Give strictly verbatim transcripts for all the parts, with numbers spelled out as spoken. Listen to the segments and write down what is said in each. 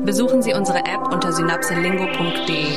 Besuchen Sie unsere App unter synapselingo punkt de.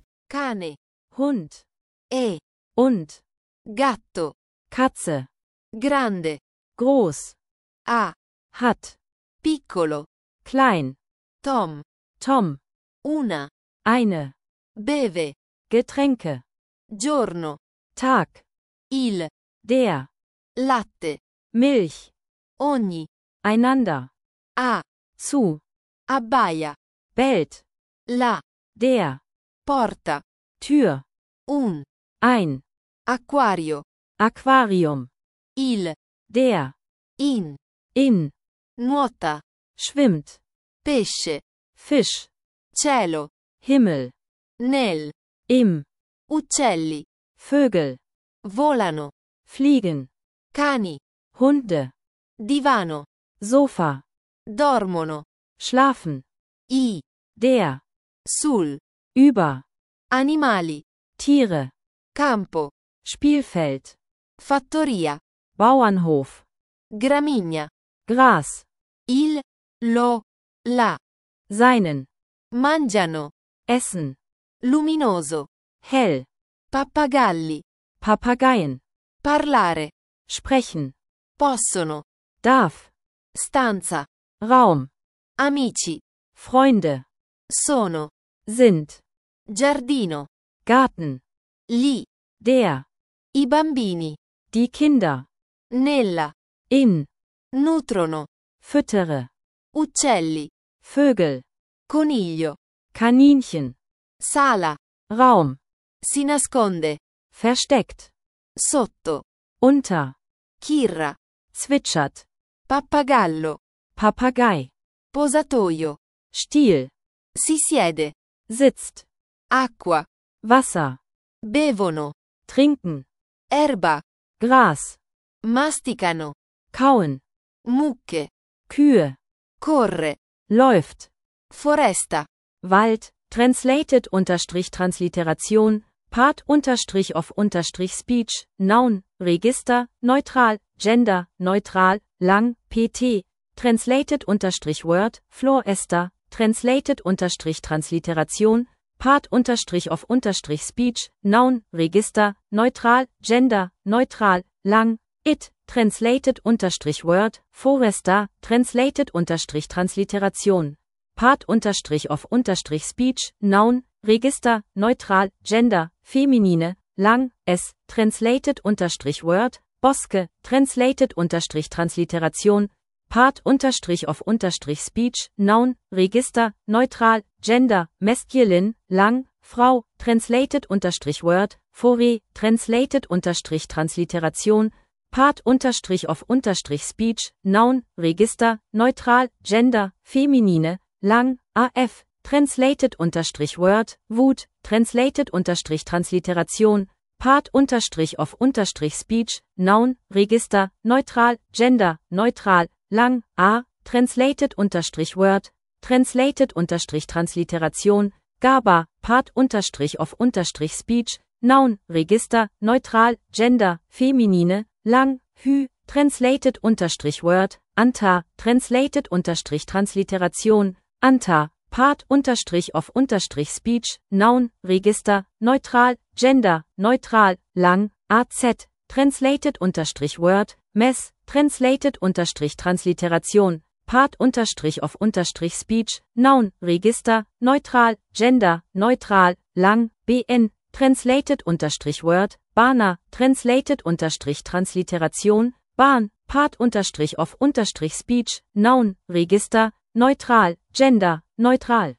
Cane, Hund, e, und, gatto, Katze, grande, groß, ha, hat, piccolo, klein, Tom, Tom, una, eine, beve, Getränke, giorno, Tag, il, der, latte, Milch, ogni, einander, a, zu, abbaia, bellt, la, der, porta, Tür, un, ein, acquario, Aquarium, il, der, in, in, nuota, schwimmt, pesce, Fisch, cielo, Himmel, nel, im, uccelli, Vögel, volano, fliegen, cani, Hunde, divano, Sofa, dormono, schlafen, i, der, sul, über, animali, Tiere, campo, Spielfeld, fattoria, Bauernhof, gramigna, Gras, il, lo, la, seinen, mangiano, essen, luminoso, hell, pappagalli, Papageien, parlare, sprechen, possono, darf, stanza, Raum, amici, Freunde, sono, sind, giardino, Garten, gli, der, i bambini, die Kinder, nella, in, nutrono, füttere, uccelli, Vögel, coniglio, Kaninchen, sala, Raum, si nasconde, versteckt, sotto, unter, chirra, zwitschert, pappagallo, Papagei, posatoio, Stiel, si siede, sitzt, acqua, Wasser, bevono, trinken, erba, Gras, masticano, kauen, mucche, Kühe, corre, läuft, foresta, Wald, translated unterstrich Transliteration, part unterstrich of unterstrich speech, noun, Register, neutral, gender, neutral, lang, pt, translated unterstrich word, floresta, translated unterstrich Transliteration, part unterstrich of unterstrich speech, noun, Register, neutral, gender, neutral, lang, it, translated unterstrich word, foresta, translated unterstrich Transliteration, part unterstrich of unterstrich speech, noun, Register, neutral, gender, feminine, lang, es, translated unterstrich word, Boske, translated unterstrich Transliteration, part unterstrich of unterstrich speech, noun, Register, neutral, gender, masculine, lang, Frau, translated unterstrich word, fore, translated unterstrich Transliteration, part unterstrich of unterstrich speech, noun, Register, neutral, gender, feminine, lang, af, translated unterstrich word, Wut, translated unterstrich Transliteration, part unterstrich of unterstrich speech, noun, Register, neutral, gender, neutral, lang, a, translated unterstrich word, translated unterstrich Transliteration, gaba, part unterstrich of unterstrich speech, noun, Register, neutral, gender, feminine, lang, hü, translated unterstrich word, anta, translated unterstrich Transliteration, anta, part unterstrich of unterstrich speech, noun, Register, neutral, gender, neutral, lang, az, translated unterstrich word, mess, translated unterstrich Transliteration, part unterstrich of unterstrich speech, noun, Register, neutral, gender, neutral, lang, bn, translated unterstrich word, bana, translated unterstrich Transliteration, bahn, part unterstrich of unterstrich speech, noun, Register, neutral, gender, neutral.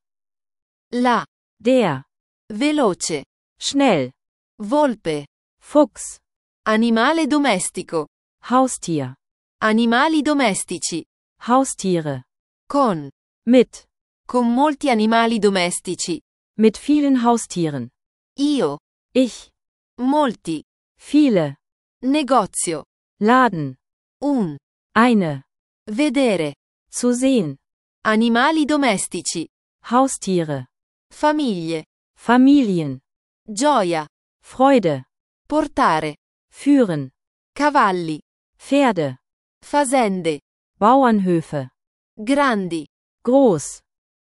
la, Der, veloce, schnell, volpe, Fuchs, animale domestico, Haustier, animali domestici, Haustiere, con, mit, con molti animali domestici, mit vielen Haustieren, io, ich, molti, viele, negozio, Laden, un, eine, vedere, zu sehen, animali domestici, Haustiere, famiglie, Familien, gioia, Freude, portare, führen, cavalli, Pferde, fasende, Bauernhöfe, grandi, groß,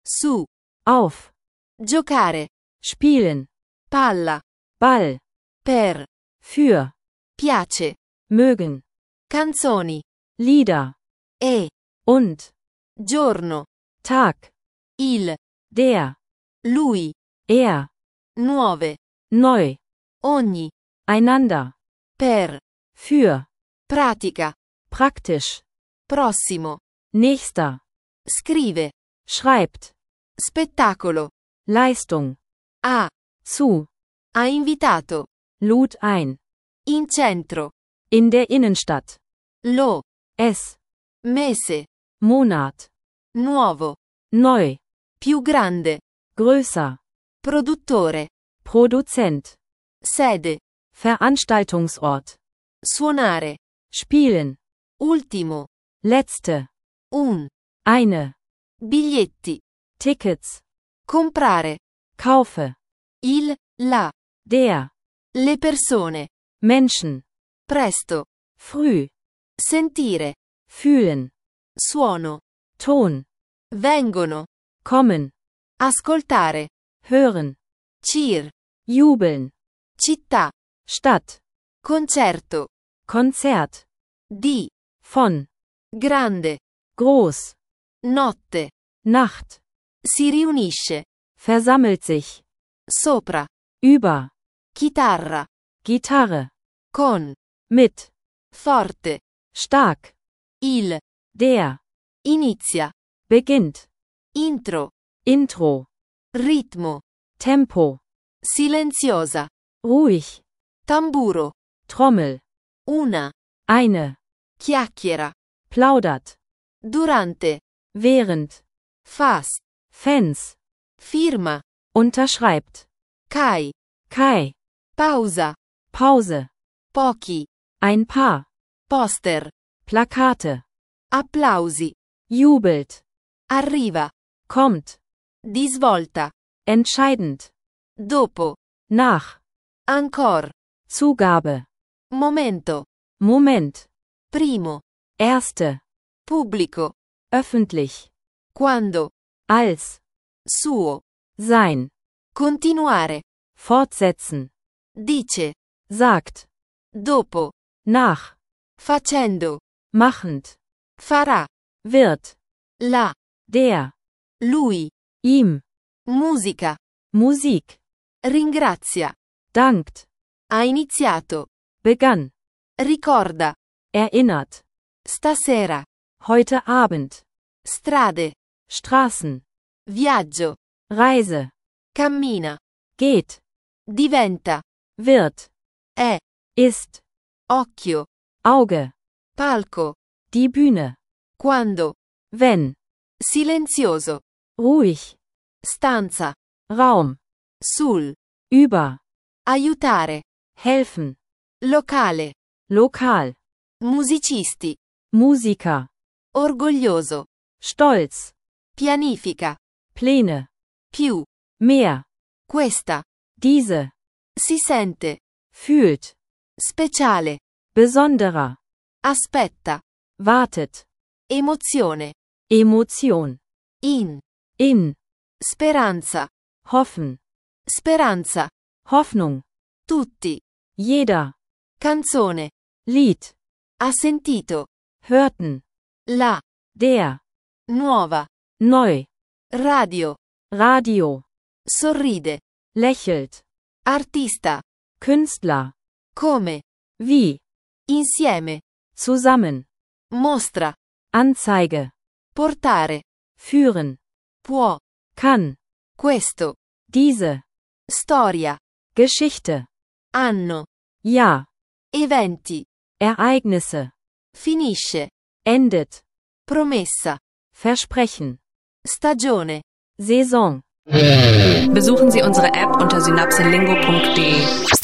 Su. Auf. Giocare. Spielen. Palla. Ball. Per. Für. Piace. Mögen. Canzoni. Lieder. E. Und. Giorno. Tag. Il. Der. Lui. Er. Nuove. Neu. Ogni. Einander. Per. Für. Pratica. Praktisch. Prossimo. Nächster. Scrive. Schreibt. Spettacolo. Leistung. Ha. Zu. Ha invitato. Lud ein. In centro. In der Innenstadt. Lo. Es. Mese. Monat. Nuovo. Neu. Più grande. Größer. Produttore. Produzent. Sede. Veranstaltungsort. Suonare. Spielen. Ultimo. Letzte. Un. Eine. Biglietti. Tickets. Comprare. Kaufe. Il. La. Der. Le persone. Menschen. Presto. Früh. Sentire. Fühlen. Suono. Ton. Vengono. Kommen. Ascoltare. Hören. Cheer. Jubeln. Città. Stadt. Concerto. Konzert. Di. Von. Grande. Groß. Notte. Nacht. Si riunisce. Versammelt sich. Sopra. Über. Chitarra. Gitarre. Con. Mit. Forte. Stark. Il. Der. Inizia. Beginnt. Intro. Intro. Ritmo. Tempo. Silenziosa. Ruhig. Tamburo. Trommel. Una. Eine. Chiacchiera. Plaudert. Durante. Während. Fast. Fans. Firma. Unterschreibt. Kai. Kai. Pausa. Pause. Pochi. Ein Paar. Poster. Plakate. Applausi. Jubelt. Arriva. Kommt. Di svolta. Entscheidend. Dopo. Nach. Ancor. Zugabe. Momento. Moment. Primo. Erste. Pubblico. Öffentlich. Quando. Als. Suo. Sein. Continuare. Fortsetzen. Dice. Sagt. Dopo. Nach. Facendo. Machend. Farà. Wird. La. Der. Lui. Ihm. Musica. Musik. Ringrazia. Dankt. Ha iniziato. Begann. Ricorda. Erinnert. Stasera. Heute Abend. Strade. Straßen. Viaggio. Reise. Cammina. Geht. Diventa. Wird. È. Ist. Occhio. Auge. Palco. Die Bühne. Quando. Wenn. Silenzioso. Ruhig. Stanza. Raum. Sul. Über. Aiutare. Helfen. Locale. Lokal. Musicisti. Musiker. Orgoglioso. Stolz. Pianifica. Pläne. Più. Mehr. Questa. Diese. Si sente. Fühlt. Speciale. Besonderer. Aspetta. Wartet. Emozione. Emotion. In. In. Speranza. Hoffen. Speranza. Hoffnung. Tutti. Jeder. Canzone. Lied. Ha sentito. Hörten. La. Der. Nuova. Neu. Radio. Radio. Sorride. Lächelt. Artista. Künstler. Come. Wie. Insieme. Zusammen. Mostra. Anzeige. Portare. Führen. Può. Kann. Questo. Diese. Storia. Geschichte. Anno. Ja. Eventi. Ereignisse. Finisce. Endet. Promessa. Versprechen. Stagione. Saison. Besuchen Sie unsere App unter synapselingo punkt de.